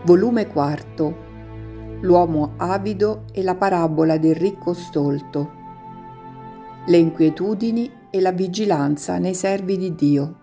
Volume IV. L'uomo avido e la parabola del ricco stolto. Le inquietudini e la vigilanza nei servi di Dio.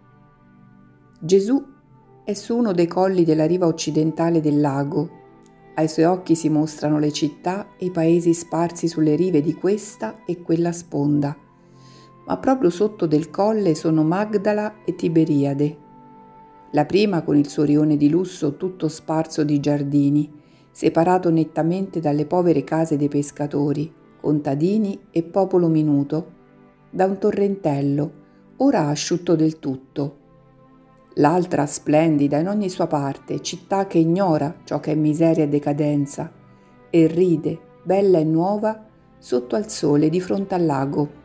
Gesù è su uno dei colli della riva occidentale del lago. Ai suoi occhi si mostrano le città e i paesi sparsi sulle rive di questa e quella sponda, ma proprio sotto del colle sono Magdala e Tiberiade. La prima con il suo rione di lusso tutto sparso di giardini, separato nettamente dalle povere case dei pescatori, contadini e popolo minuto, da un torrentello, ora asciutto del tutto. L'altra splendida in ogni sua parte, città che ignora ciò che è miseria e decadenza, e ride, bella e nuova, sotto al sole di fronte al lago.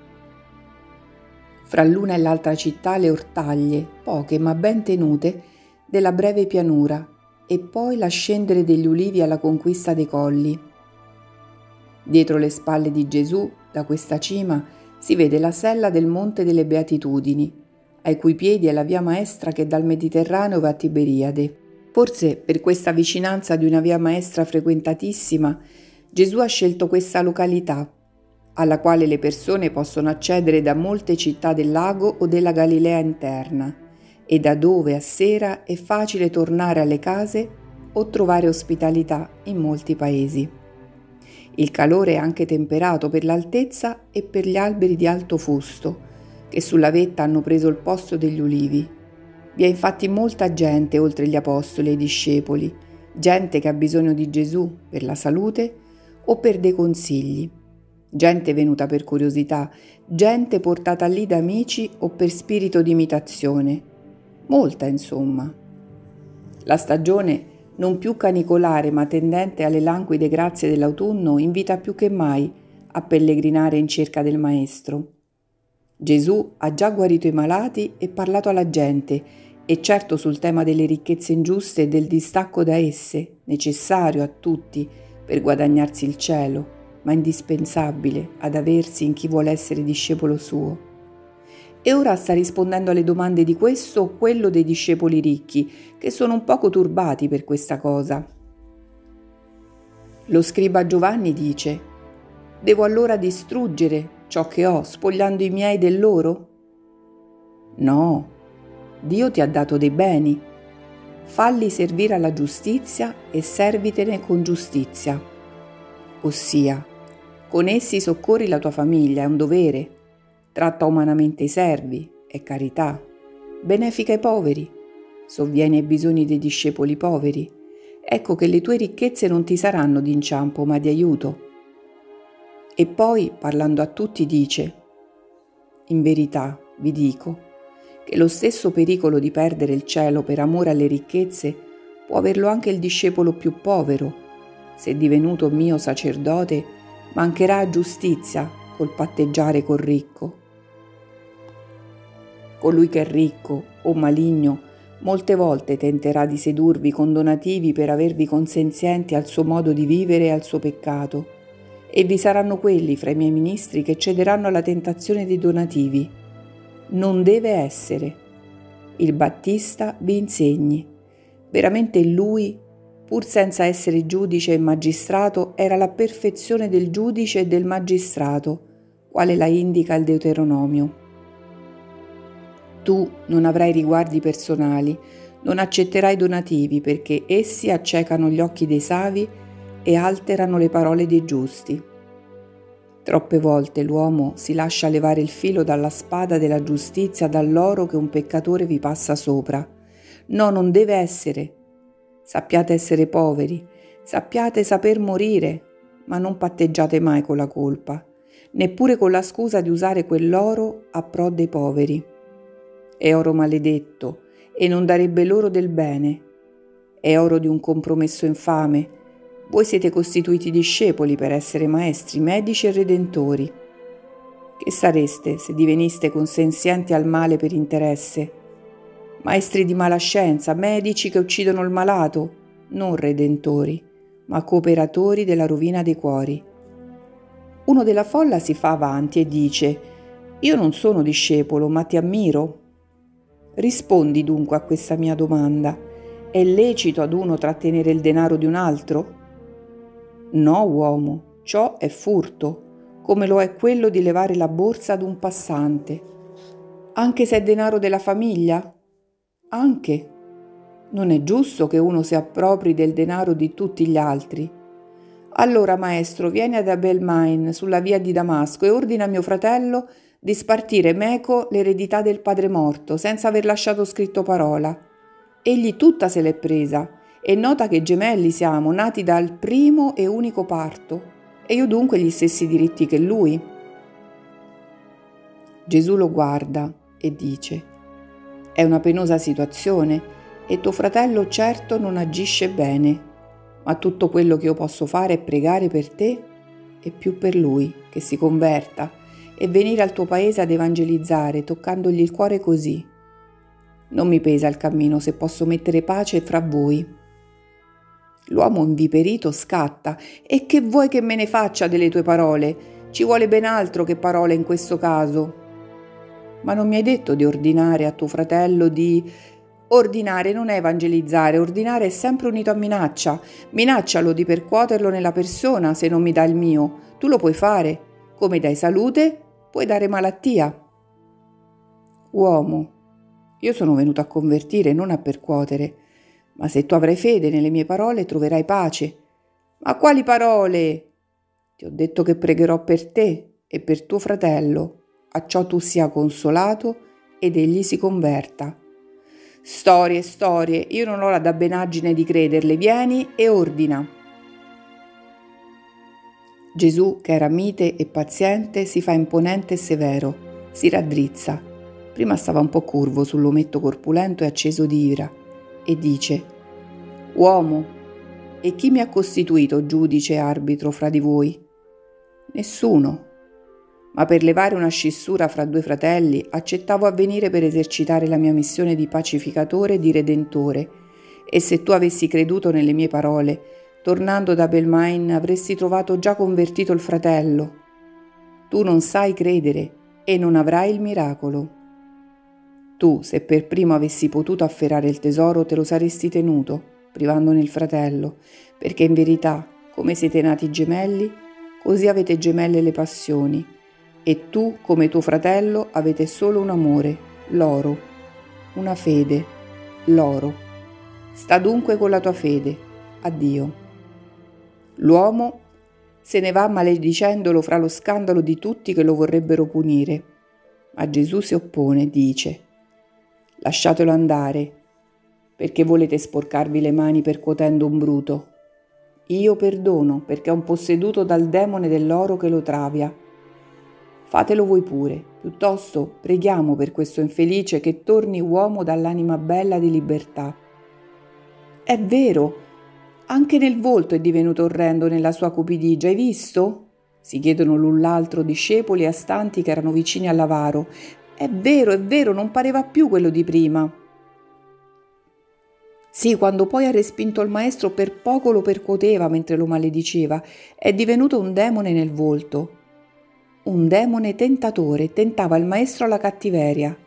Fra l'una e l'altra città le ortaglie, poche ma ben tenute, della breve pianura, e poi l'ascendere degli ulivi alla conquista dei colli. Dietro le spalle di Gesù, da questa cima, si vede la sella del Monte delle Beatitudini, ai cui piedi è la via maestra che dal Mediterraneo va a Tiberiade. Forse per questa vicinanza di una via maestra frequentatissima, Gesù ha scelto questa località, alla quale le persone possono accedere da molte città del lago o della Galilea interna, e da dove a sera è facile tornare alle case o trovare ospitalità in molti paesi. Il calore è anche temperato per l'altezza e per gli alberi di alto fusto, che sulla vetta hanno preso il posto degli ulivi. Vi è infatti molta gente oltre gli apostoli e i discepoli, gente che ha bisogno di Gesù per la salute o per dei consigli. Gente venuta per curiosità, gente portata lì da amici o per spirito di imitazione. Molta, insomma. La stagione, non più canicolare ma tendente alle languide grazie dell'autunno, invita più che mai a pellegrinare in cerca del Maestro. Gesù ha già guarito i malati e parlato alla gente, e certo sul tema delle ricchezze ingiuste e del distacco da esse, necessario a tutti per guadagnarsi il cielo, ma indispensabile ad aversi in chi vuole essere discepolo suo. E ora sta rispondendo alle domande di questo o quello dei discepoli ricchi, che sono un poco turbati per questa cosa. Lo scriba Giovanni dice: «Devo allora distruggere ciò che ho, spogliando i miei del loro?» No, Dio ti ha dato dei beni. Falli servire alla giustizia e servitene con giustizia. Ossia, con essi soccorri la tua famiglia, è un dovere. Tratta umanamente i servi, è carità. Benefica i poveri, sovvieni ai bisogni dei discepoli poveri. Ecco che le tue ricchezze non ti saranno di inciampo, ma di aiuto. E poi, parlando a tutti, dice: in verità vi dico che lo stesso pericolo di perdere il cielo per amore alle ricchezze può averlo anche il discepolo più povero. Se divenuto mio sacerdote, mancherà a giustizia col patteggiare col ricco. Colui che è ricco o maligno molte volte tenterà di sedurvi con donativi per avervi consenzienti al suo modo di vivere e al suo peccato, e vi saranno quelli fra i miei ministri che cederanno alla tentazione dei donativi. Non deve essere. Il Battista vi insegni. Veramente lui, pur senza essere giudice e magistrato, era la perfezione del giudice e del magistrato, quale la indica il Deuteronomio. Tu non avrai riguardi personali, non accetterai donativi, perché essi accecano gli occhi dei savi e alterano le parole dei giusti. Troppe volte l'uomo si lascia levare il filo dalla spada della giustizia dall'oro che un peccatore vi passa sopra. No, non deve essere. Sappiate essere poveri, sappiate saper morire, ma non patteggiate mai con la colpa, neppure con la scusa di usare quell'oro a pro dei poveri. È oro maledetto e non darebbe loro del bene. È oro di un compromesso infame. Voi siete costituiti discepoli per essere maestri, medici e redentori. Che sareste se diveniste consenzienti al male per interesse? Maestri di mala scienza, medici che uccidono il malato, non redentori, ma cooperatori della rovina dei cuori. Uno della folla si fa avanti e dice: io non sono discepolo, ma ti ammiro. Rispondi dunque a questa mia domanda: È lecito ad uno trattenere il denaro di un altro? No, uomo, ciò è furto, come lo è quello di levare la borsa ad un passante. Anche se è denaro della famiglia? Anche. Non è giusto che uno si appropri del denaro di tutti gli altri. Allora, maestro, vieni ad Abel Main sulla via di Damasco e ordina a mio fratello di spartire meco l'eredità del padre morto, senza aver lasciato scritto parola. Egli tutta se l'è presa, e nota che gemelli siamo, nati dal primo e unico parto, e io dunque gli stessi diritti che lui. Gesù lo guarda e dice: è una penosa situazione e tuo fratello certo non agisce bene, ma tutto quello che io posso fare è pregare per te e più per lui, che si converta, e venire al tuo paese ad evangelizzare, toccandogli il cuore così. Non mi pesa il cammino se posso mettere pace fra voi. L'uomo inviperito scatta: e che vuoi che me ne faccia delle tue parole? Ci vuole ben altro che parole in questo caso. Ma non mi hai detto di ordinare a tuo fratello di... Ordinare non è evangelizzare, ordinare è sempre unito a minaccia. Minaccialo di percuoterlo nella persona se non mi dà il mio. Tu lo puoi fare. Come dai salute, puoi dare malattia. Uomo, io sono venuto a convertire, non a percuotere. Ma se tu avrai fede nelle mie parole, troverai pace. Ma quali parole? Ti ho detto che pregherò per te e per tuo fratello, acciò tu sia consolato ed egli si converta. Storie, io non ho la dabbenaggine di crederle, vieni e ordina. Gesù, che era mite e paziente, si fa imponente e severo, si raddrizza. Prima stava un po' curvo sull'ometto corpulento e acceso di ira, e dice: uomo, e chi mi ha costituito giudice e arbitro fra di voi? Nessuno. Ma per levare una scissura fra due fratelli accettavo avvenire per esercitare la mia missione di pacificatore e di redentore, e se tu avessi creduto nelle mie parole, tornando da Belmain avresti trovato già convertito il fratello. Tu non sai credere e non avrai il miracolo. Tu, se per primo avessi potuto afferrare il tesoro, te lo saresti tenuto, privandone il fratello, perché in verità, come siete nati gemelli, così avete gemelle le passioni. E tu, come tuo fratello, avete solo un amore, l'oro, una fede, l'oro. Sta dunque con la tua fede. Addio. L'uomo se ne va maledicendolo fra lo scandalo di tutti che lo vorrebbero punire. Ma Gesù si oppone e dice: lasciatelo andare, perché volete sporcarvi le mani percuotendo un bruto. Io perdono, perché è un posseduto dal demone dell'oro che lo travia. Fatelo voi pure, piuttosto preghiamo per questo infelice che torni uomo dall'anima bella di libertà. È vero, anche nel volto è divenuto orrendo nella sua cupidigia, hai visto? Si chiedono l'un l'altro discepoli e astanti che erano vicini all'avaro. È vero, non pareva più quello di prima. Sì, quando poi ha respinto il maestro per poco lo percuoteva mentre lo malediceva, è divenuto un demone nel volto. Un demone tentatore tentava il maestro alla cattiveria.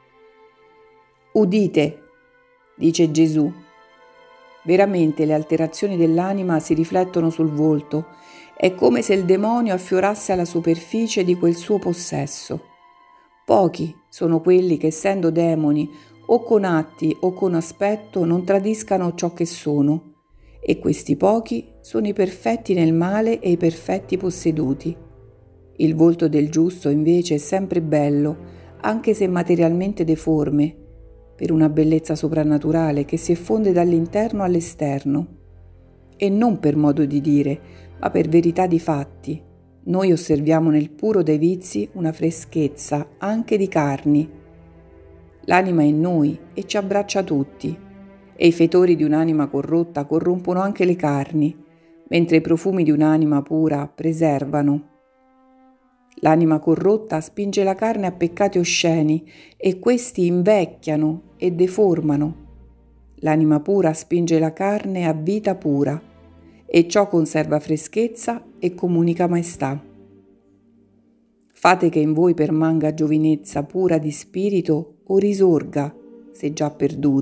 Udite, dice Gesù. Veramente le alterazioni dell'anima si riflettono sul volto. È come se il demonio affiorasse alla superficie di quel suo possesso. Pochi sono quelli che, essendo demoni, o con atti o con aspetto, non tradiscano ciò che sono. E questi pochi sono i perfetti nel male e i perfetti posseduti. Il volto del giusto invece è sempre bello, anche se materialmente deforme, per una bellezza soprannaturale che si effonde dall'interno all'esterno. E non per modo di dire, ma per verità di fatti. Noi osserviamo nel puro dei vizi una freschezza anche di carni. L'anima è in noi e ci abbraccia tutti, e i fetori di un'anima corrotta corrompono anche le carni, mentre i profumi di un'anima pura preservano. L'anima corrotta spinge la carne a peccati osceni e questi invecchiano e deformano. L'anima pura spinge la carne a vita pura e ciò conserva freschezza e comunica maestà. Fate che in voi permanga giovinezza pura di spirito o risorga, se già perduta,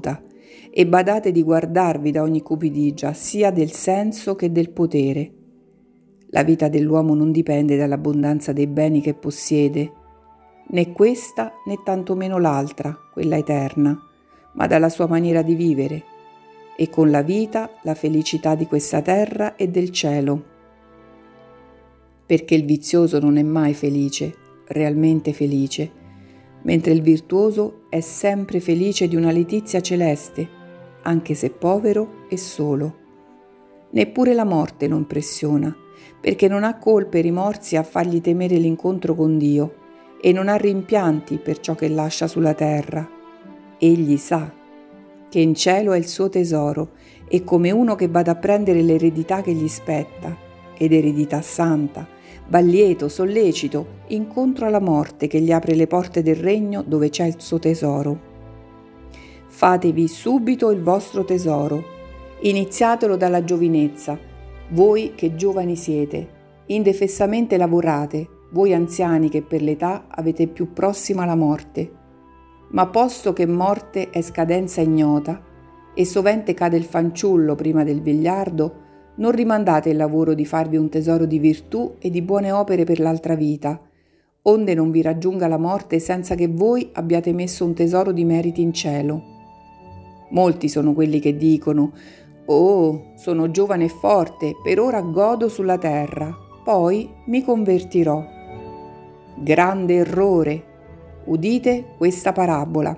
e badate di guardarvi da ogni cupidigia, sia del senso che del potere. La vita dell'uomo non dipende dall'abbondanza dei beni che possiede, né questa né tantomeno l'altra, quella eterna, ma dalla sua maniera di vivere, e con la vita la felicità di questa terra e del cielo. Perché il vizioso non è mai felice, realmente felice, mentre il virtuoso è sempre felice di una letizia celeste, anche se povero e solo. Neppure la morte lo impressiona, perché non ha colpe e rimorsi a fargli temere l'incontro con Dio e non ha rimpianti per ciò che lascia sulla terra. Egli sa che in cielo è il suo tesoro e come uno che vada a prendere l'eredità che gli spetta, ed eredità santa, va lieto, sollecito, incontro alla morte che gli apre le porte del regno dove c'è il suo tesoro. Fatevi subito il vostro tesoro, iniziatelo dalla giovinezza, voi che giovani siete, indefessamente lavorate, voi anziani che per l'età avete più prossima la morte. Ma posto che morte è scadenza ignota, e sovente cade il fanciullo prima del vegliardo, non rimandate il lavoro di farvi un tesoro di virtù e di buone opere per l'altra vita, onde non vi raggiunga la morte senza che voi abbiate messo un tesoro di meriti in cielo. Molti sono quelli che dicono: «Oh, sono giovane e forte, per ora godo sulla terra, poi mi convertirò». Grande errore! Udite questa parabola.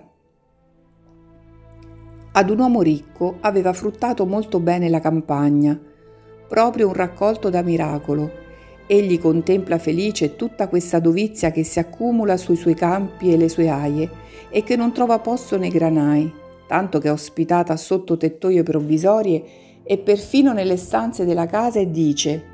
Ad un uomo ricco aveva fruttato molto bene la campagna, proprio un raccolto da miracolo. Egli contempla felice tutta questa dovizia che si accumula sui suoi campi e le sue aie e che non trova posto nei granai, tanto che è ospitata sotto tettoie provvisorie e perfino nelle stanze della casa, e dice: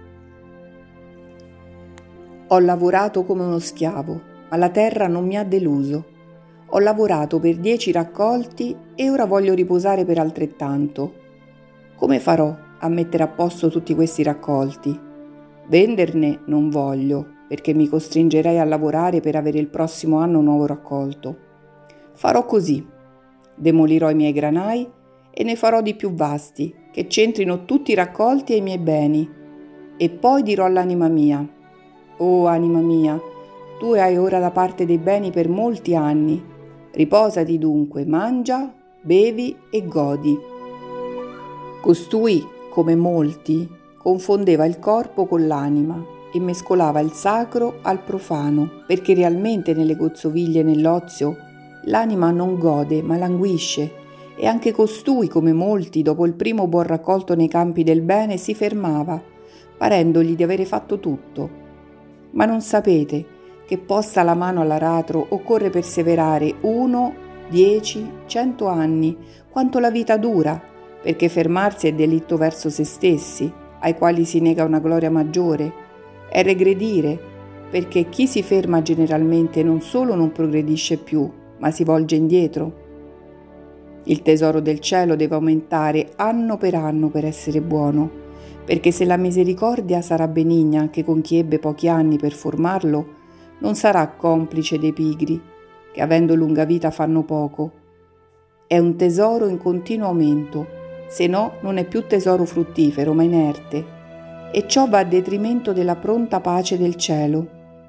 «Ho lavorato come uno schiavo, ma la terra non mi ha deluso. Ho lavorato per 10 raccolti e ora voglio riposare per altrettanto. Come farò a mettere a posto tutti questi raccolti? Venderne non voglio, perché mi costringerei a lavorare per avere il prossimo anno un nuovo raccolto. Farò così: demolirò i miei granai e ne farò di più vasti, che c'entrino tutti i raccolti e i miei beni. E poi dirò all'anima mia: «Oh anima mia, tu hai ora da parte dei beni per molti anni. Riposati dunque, mangia, bevi e godi». Costui, come molti, confondeva il corpo con l'anima e mescolava il sacro al profano, perché realmente nelle gozzoviglie e nell'ozio l'anima non gode ma languisce, e anche costui, come molti, dopo il primo buon raccolto nei campi del bene, si fermava, parendogli di avere fatto tutto. Ma non sapete che posta la mano all'aratro occorre perseverare 1, 10, 100 anni, quanto la vita dura, perché fermarsi è delitto verso se stessi, ai quali si nega una gloria maggiore, è regredire, perché chi si ferma generalmente non solo non progredisce più, ma si volge indietro. Il tesoro del cielo deve aumentare anno per essere buono, perché se la misericordia sarà benigna anche con chi ebbe pochi anni per formarlo, non sarà complice dei pigri, che avendo lunga vita fanno poco. È un tesoro in continuo aumento, se no non è più tesoro fruttifero ma inerte, e ciò va a detrimento della pronta pace del cielo.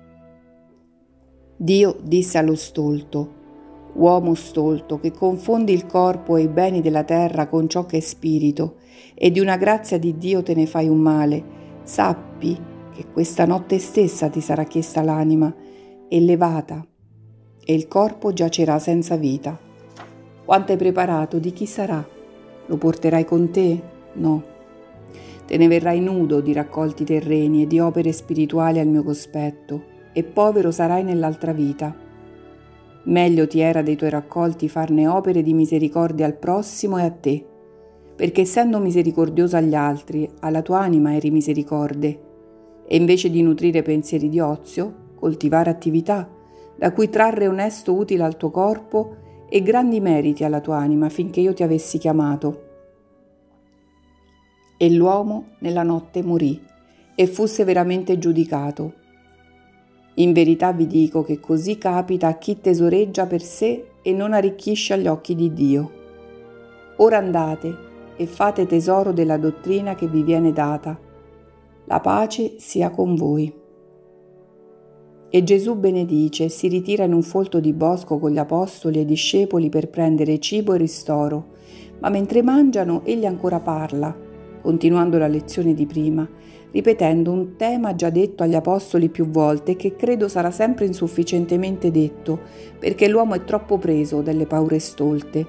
Dio disse allo stolto: «Uomo stolto, che confondi il corpo e i beni della terra con ciò che è spirito, e di una grazia di Dio te ne fai un male, sappi che questa notte stessa ti sarà chiesta l'anima e levata, e il corpo giacerà senza vita. Quanto hai preparato, di chi sarà? Lo porterai con te? No. Te ne verrai nudo di raccolti terreni e di opere spirituali al mio cospetto, e povero sarai nell'altra vita. Meglio ti era dei tuoi raccolti farne opere di misericordia al prossimo e a te, perché essendo misericordioso agli altri, alla tua anima eri misericorde, e invece di nutrire pensieri di ozio, coltivare attività, da cui trarre onesto utile al tuo corpo e grandi meriti alla tua anima finché io ti avessi chiamato». E l'uomo nella notte morì e fu severamente giudicato. In verità vi dico che così capita a chi tesoreggia per sé e non arricchisce agli occhi di Dio. Ora andate e fate tesoro della dottrina che vi viene data. La pace sia con voi. E Gesù benedice e si ritira in un folto di bosco con gli apostoli e i discepoli per prendere cibo e ristoro, ma mentre mangiano egli ancora parla, continuando la lezione di prima, ripetendo un tema già detto agli apostoli più volte e che credo sarà sempre insufficientemente detto, perché l'uomo è troppo preso dalle paure stolte.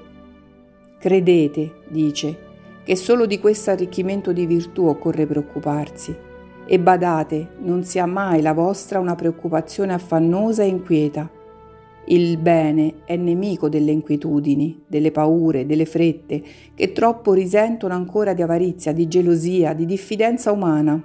Credete, dice, che solo di questo arricchimento di virtù occorre preoccuparsi. E badate, non sia mai la vostra una preoccupazione affannosa e inquieta. Il bene è nemico delle inquietudini, delle paure, delle frette, che troppo risentono ancora di avarizia, di gelosia, di diffidenza umana.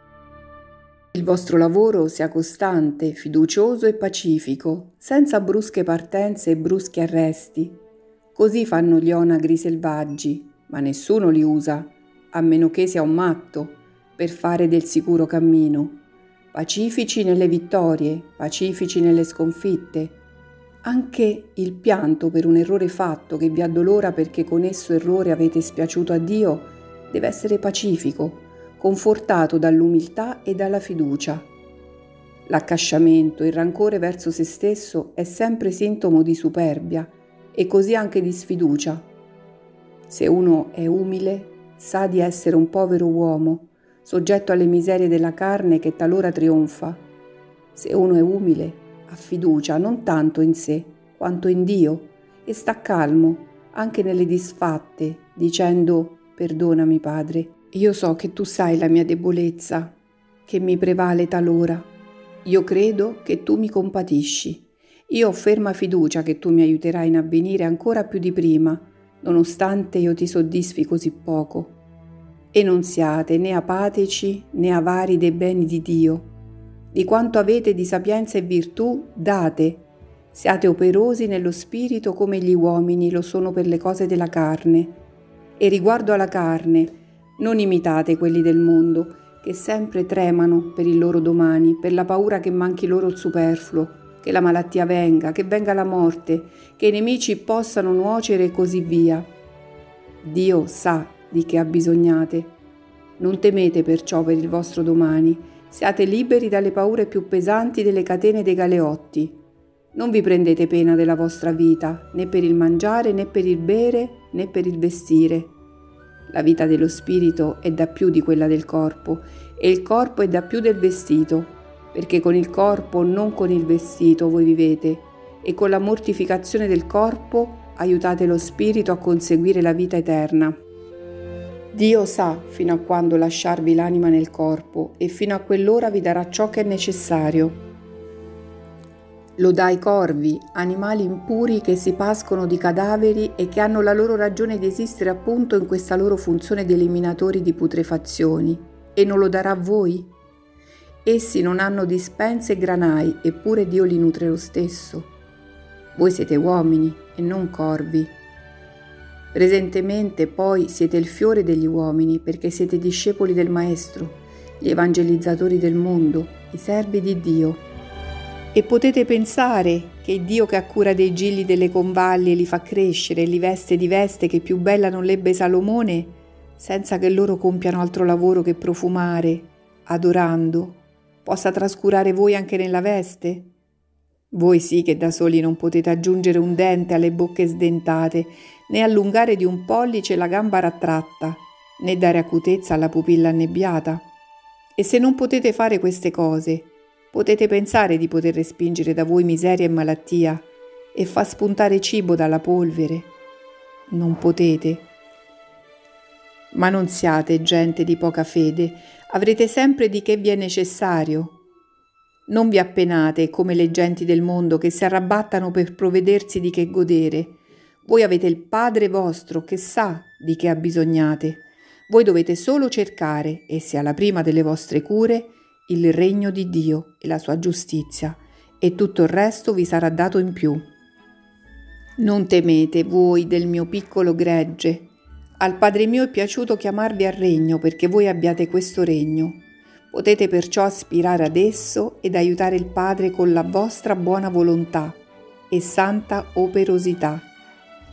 Il vostro lavoro sia costante, fiducioso e pacifico, senza brusche partenze e bruschi arresti. Così fanno gli onagri selvaggi, ma nessuno li usa, a meno che sia un matto, per fare del sicuro cammino. Pacifici nelle vittorie, pacifici nelle sconfitte. Anche il pianto per un errore fatto che vi addolora perché con esso errore avete spiaciuto a Dio deve essere pacifico, confortato dall'umiltà e dalla fiducia. L'accasciamento, il rancore verso se stesso è sempre sintomo di superbia e così anche di sfiducia. Se uno è umile, sa di essere un povero uomo, soggetto alle miserie della carne che talora trionfa. Se uno è umile, ha fiducia non tanto in sé quanto in Dio e sta calmo anche nelle disfatte, dicendo: perdonami, Padre, io so che tu sai la mia debolezza, che mi prevale talora. Io credo che tu mi compatisci. Io ho ferma fiducia che tu mi aiuterai in avvenire ancora più di prima, nonostante io ti soddisfi così poco. E non siate né apatici né avari dei beni di Dio. Di quanto avete di sapienza e virtù, date. Siate operosi nello spirito come gli uomini lo sono per le cose della carne. E riguardo alla carne, non imitate quelli del mondo, che sempre tremano per il loro domani, per la paura che manchi loro il superfluo, che la malattia venga, che venga la morte, che i nemici possano nuocere e così via. Dio sa di che abbisognate. Non temete perciò per il vostro domani, siate liberi dalle paure più pesanti delle catene dei galeotti. Non vi prendete pena della vostra vita, né per il mangiare, né per il bere, né per il vestire. La vita dello spirito è da più di quella del corpo, e il corpo è da più del vestito, perché con il corpo, non con il vestito, voi vivete, e con la mortificazione del corpo aiutate lo spirito a conseguire la vita eterna. Dio sa fino a quando lasciarvi l'anima nel corpo e fino a quell'ora vi darà ciò che è necessario. Lo dà ai corvi, animali impuri che si pascono di cadaveri e che hanno la loro ragione di esistere appunto in questa loro funzione di eliminatori di putrefazioni, e non lo darà a voi? Essi non hanno dispense e granai, eppure Dio li nutre lo stesso. Voi siete uomini e non corvi. Presentemente poi siete il fiore degli uomini perché siete discepoli del Maestro, gli evangelizzatori del mondo, i servi di Dio. E potete pensare che Dio che ha cura dei gigli delle convalli e li fa crescere e li veste di veste che più bella non l'ebbe Salomone, senza che loro compiano altro lavoro che profumare, adorando, possa trascurare voi anche nella veste? Voi sì che da soli non potete aggiungere un dente alle bocche sdentate, né allungare di un pollice la gamba rattratta, né dare acutezza alla pupilla annebbiata. E se non potete fare queste cose, potete pensare di poter respingere da voi miseria e malattia e far spuntare cibo dalla polvere? Non potete. Ma non siate gente di poca fede, avrete sempre di che vi è necessario. Non vi appenate come le genti del mondo che si arrabattano per provvedersi di che godere. Voi avete il Padre vostro che sa di che abbisognate. Voi dovete solo cercare, e sia la prima delle vostre cure, il regno di Dio e la sua giustizia, e tutto il resto vi sarà dato in più. Non temete voi del mio piccolo gregge. Al Padre mio è piaciuto chiamarvi al regno perché voi abbiate questo regno. Potete perciò aspirare ad esso ed aiutare il Padre con la vostra buona volontà e santa operosità.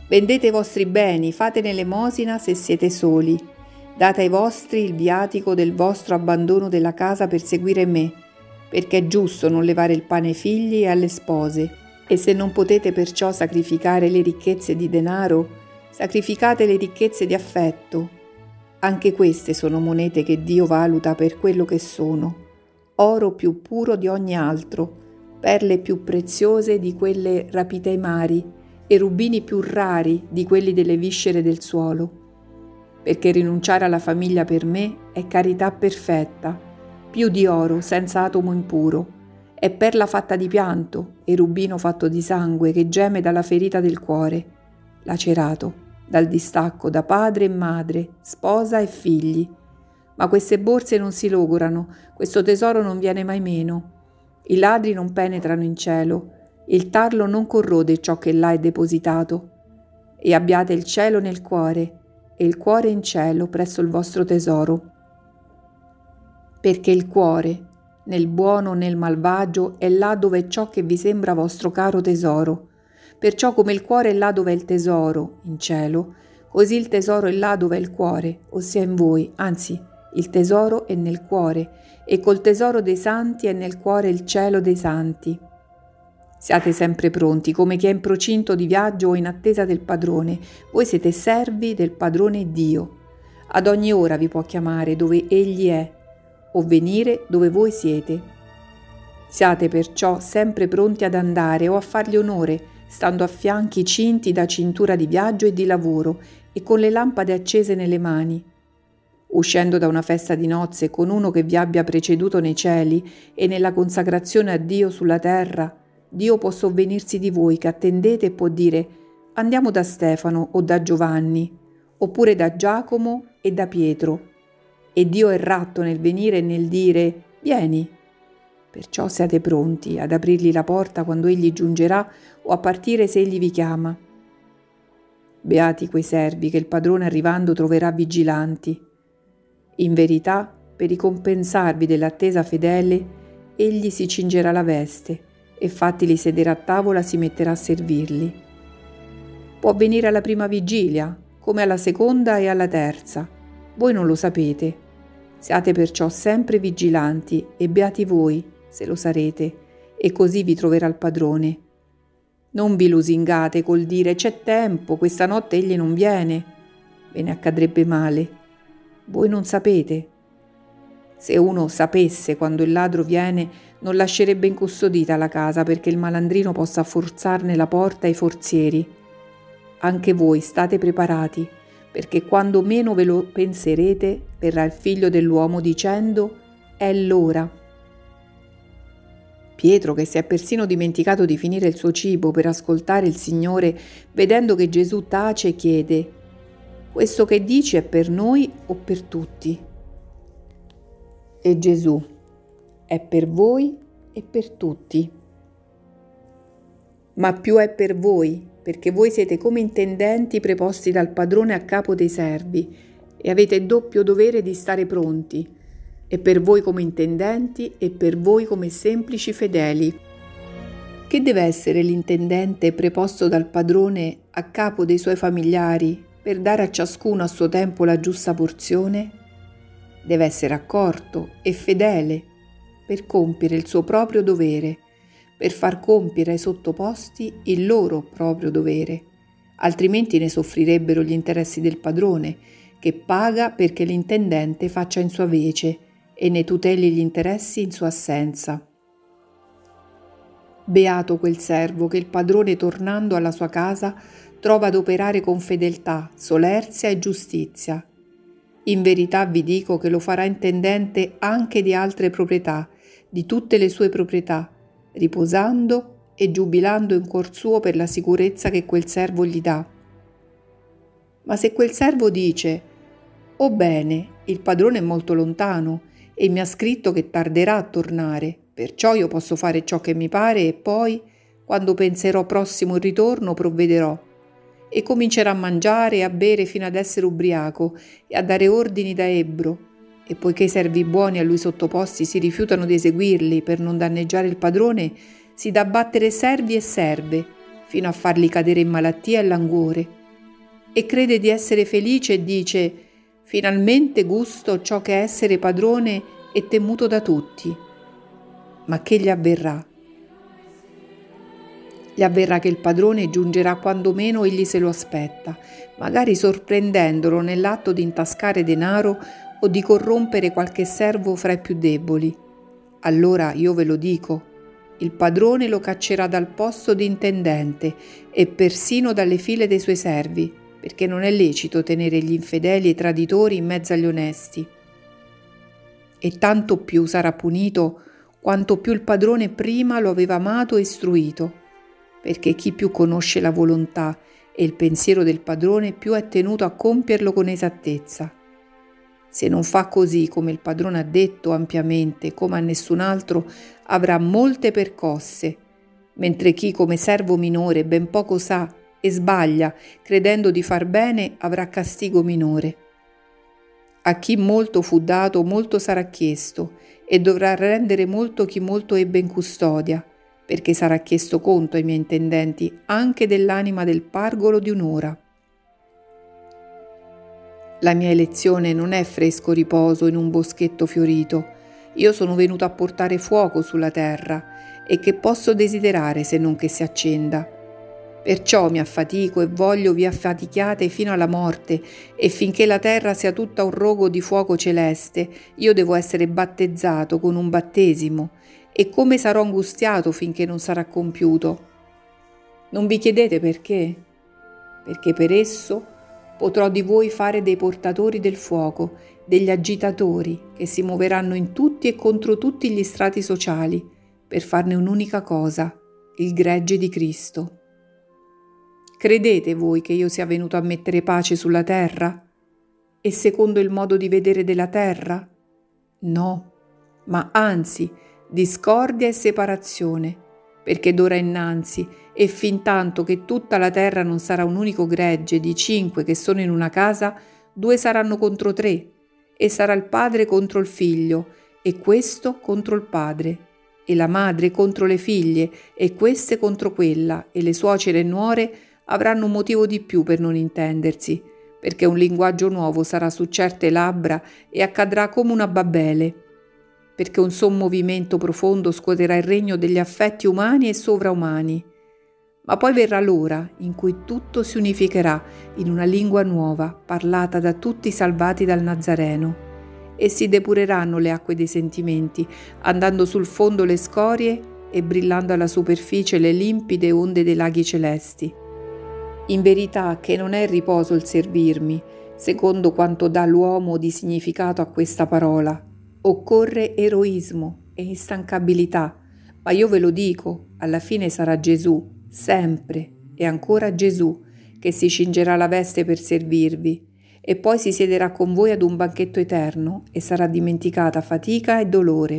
Vendete i vostri beni, fatene elemosina se siete soli. Date ai vostri il viatico del vostro abbandono della casa per seguire me, perché è giusto non levare il pane ai figli e alle spose. E se non potete perciò sacrificare le ricchezze di denaro, sacrificate le ricchezze di affetto. Anche queste sono monete che Dio valuta per quello che sono, oro più puro di ogni altro, perle più preziose di quelle rapite ai mari e rubini più rari di quelli delle viscere del suolo. Perché rinunciare alla famiglia per me è carità perfetta, più di oro senza atomo impuro, è perla fatta di pianto e rubino fatto di sangue che geme dalla ferita del cuore, lacerato dal distacco da padre e madre, sposa e figli. Ma queste borse non si logorano, questo tesoro non viene mai meno. I ladri non penetrano in cielo, il tarlo non corrode ciò che là è depositato. E abbiate il cielo nel cuore, e il cuore in cielo presso il vostro tesoro. Perché il cuore, nel buono o nel malvagio, è là dove è ciò che vi sembra vostro caro tesoro. Perciò come il cuore è là dove è il tesoro, in cielo, così il tesoro è là dove è il cuore, ossia in voi, anzi, il tesoro è nel cuore, e col tesoro dei santi è nel cuore il cielo dei santi. Siate sempre pronti, come chi è in procinto di viaggio o in attesa del padrone. Voi siete servi del padrone Dio. Ad ogni ora vi può chiamare dove egli è, o venire dove voi siete. Siate perciò sempre pronti ad andare o a fargli onore, stando a fianchi cinti da cintura di viaggio e di lavoro e con le lampade accese nelle mani. Uscendo da una festa di nozze con uno che vi abbia preceduto nei cieli e nella consacrazione a Dio sulla terra, Dio può sovvenirsi di voi che attendete e può dire: andiamo da Stefano o da Giovanni, oppure da Giacomo e da Pietro. E Dio è ratto nel venire e nel dire: vieni. Perciò siate pronti ad aprirgli la porta quando egli giungerà o a partire se egli vi chiama. Beati quei servi che il padrone arrivando troverà vigilanti. In verità, per ricompensarvi dell'attesa fedele, egli si cingerà la veste e fattili sedere a tavola si metterà a servirli. Può venire alla prima vigilia, come alla seconda e alla terza. Voi non lo sapete. Siate perciò sempre vigilanti e beati voi, se lo sarete, e così vi troverà il padrone. Non vi lusingate col dire: c'è tempo, questa notte egli non viene. Ve ne accadrebbe male. Voi non sapete. Se uno sapesse quando il ladro viene, non lascerebbe incustodita la casa perché il malandrino possa forzarne la porta ai forzieri. Anche voi state preparati, perché quando meno ve lo penserete, verrà il figlio dell'uomo dicendo: è l'ora. Pietro, che si è persino dimenticato di finire il suo cibo per ascoltare il Signore, vedendo che Gesù tace, chiede: questo che dici è per noi o per tutti? E Gesù: è per voi e per tutti. Ma più è per voi, perché voi siete come intendenti preposti dal padrone a capo dei servi e avete doppio dovere di stare pronti, e per voi come intendenti e per voi come semplici fedeli. Che deve essere l'intendente preposto dal padrone a capo dei suoi familiari per dare a ciascuno a suo tempo la giusta porzione? Deve essere accorto e fedele per compiere il suo proprio dovere, per far compiere ai sottoposti il loro proprio dovere, altrimenti ne soffrirebbero gli interessi del padrone, che paga perché l'intendente faccia in sua vece e ne tuteli gli interessi in sua assenza. Beato quel servo che il padrone, tornando alla sua casa, trova ad operare con fedeltà, solerzia e giustizia. In verità vi dico che lo farà intendente anche di altre proprietà, di tutte le sue proprietà, riposando e giubilando in cuor suo per la sicurezza che quel servo gli dà. Ma se quel servo dice: «Oh bene, il padrone è molto lontano e mi ha scritto che tarderà a tornare, perciò io posso fare ciò che mi pare e poi, quando penserò prossimo il ritorno, provvederò», e comincerà a mangiare e a bere fino ad essere ubriaco e a dare ordini da ebbro, e poiché i servi buoni a lui sottoposti si rifiutano di eseguirli per non danneggiare il padrone, si dà a battere servi e serve, fino a farli cadere in malattia e languore, e crede di essere felice e dice: finalmente gusto ciò che è essere padrone e temuto da tutti. Ma che gli avverrà? Gli avverrà che il padrone giungerà quando meno egli se lo aspetta, magari sorprendendolo nell'atto di intascare denaro o di corrompere qualche servo fra i più deboli. Allora io ve lo dico, il padrone lo caccerà dal posto di intendente e persino dalle file dei suoi servi, perché non è lecito tenere gli infedeli e i traditori in mezzo agli onesti. E tanto più sarà punito quanto più il padrone prima lo aveva amato e istruito, perché chi più conosce la volontà e il pensiero del padrone più è tenuto a compierlo con esattezza. Se non fa così come il padrone ha detto ampiamente, come a nessun altro, avrà molte percosse, mentre chi come servo minore ben poco sa e sbaglia, credendo di far bene, avrà castigo minore. A chi molto fu dato, molto sarà chiesto, e dovrà rendere molto chi molto ebbe in custodia, perché sarà chiesto conto ai miei intendenti anche dell'anima del pargolo di un'ora. La mia elezione non è fresco riposo in un boschetto fiorito. Io sono venuto a portare fuoco sulla terra, e che posso desiderare se non che si accenda? Perciò mi affatico e voglio vi affatichiate fino alla morte, e finché la terra sia tutta un rogo di fuoco celeste, io devo essere battezzato con un battesimo, e come sarò angustiato finché non sarà compiuto. Non vi chiedete perché? Perché per esso potrò di voi fare dei portatori del fuoco, degli agitatori che si muoveranno in tutti e contro tutti gli strati sociali, per farne un'unica cosa, il gregge di Cristo. Credete voi che io sia venuto a mettere pace sulla terra? E secondo il modo di vedere della terra? No, ma anzi discordia e separazione, perché d'ora innanzi e fin tanto che tutta la terra non sarà un unico gregge di 5 che sono in una casa, 2 saranno contro 3, e sarà il padre contro il figlio, e questo contro il padre, e la madre contro le figlie, e queste contro quella, e le suocere e nuore avranno un motivo di più per non intendersi, perché un linguaggio nuovo sarà su certe labbra e accadrà come una Babele, perché un sommovimento profondo scuoterà il regno degli affetti umani e sovraumani. Ma poi verrà l'ora in cui tutto si unificherà in una lingua nuova, parlata da tutti salvati dal Nazareno, e si depureranno le acque dei sentimenti, andando sul fondo le scorie e brillando alla superficie le limpide onde dei laghi celesti. In verità che non è il riposo il servirmi, secondo quanto dà l'uomo di significato a questa parola. Occorre eroismo e instancabilità, ma io ve lo dico, alla fine sarà Gesù, sempre e ancora Gesù, che si cingerà la veste per servirvi, e poi si siederà con voi ad un banchetto eterno e sarà dimenticata fatica e dolore.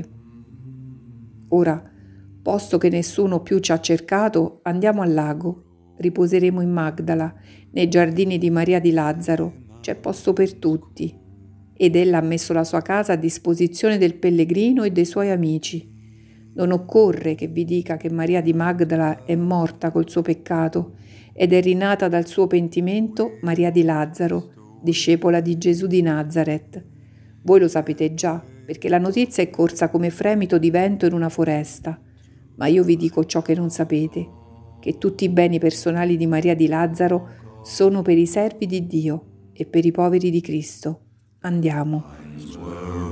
Ora, posto che nessuno più ci ha cercato, andiamo al lago, riposeremo in Magdala, nei giardini di Maria di Lazzaro, c'è posto per tutti. Ed ella ha messo la sua casa a disposizione del pellegrino e dei suoi amici. Non occorre che vi dica che Maria di Magdala è morta col suo peccato ed è rinata dal suo pentimento Maria di Lazzaro, discepola di Gesù di Nazaret. Voi lo sapete già, perché la notizia è corsa come fremito di vento in una foresta. Ma io vi dico ciò che non sapete, che tutti i beni personali di Maria di Lazzaro sono per i servi di Dio e per i poveri di Cristo. Andiamo.